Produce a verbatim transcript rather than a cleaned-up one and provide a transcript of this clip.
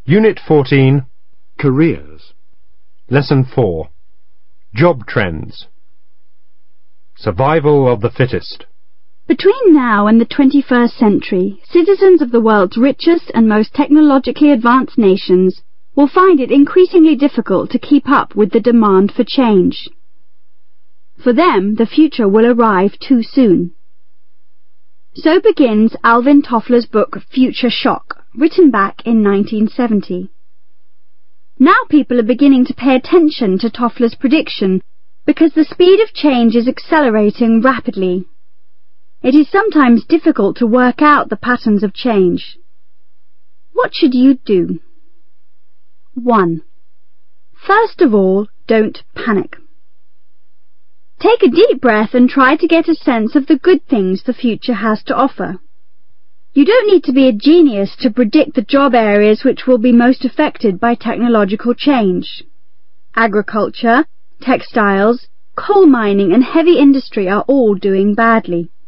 Unit fourteen, Careers. Lesson four, Job Trends. Survival of the fittest. Between now and the twenty-first century, citizens of the world's richest and most technologically advanced nations will find it increasingly difficult to keep up with the demand for change. For them, the future will arrive too soon. So begins Alvin Toffler's book Future Shock, written back in nineteen seventy. Now people are beginning to pay attention to Toffler's prediction because the speed of change is accelerating rapidly. It is sometimes difficult to work out the patterns of change. What should you do? one. First of all, don't panic. Take a deep breath and try to get a sense of the good things the future has to offer. You don't need to be a genius to predict the job areas which will be most affected by technological change. Agriculture, textiles, coal mining and heavy industry are all doing badly.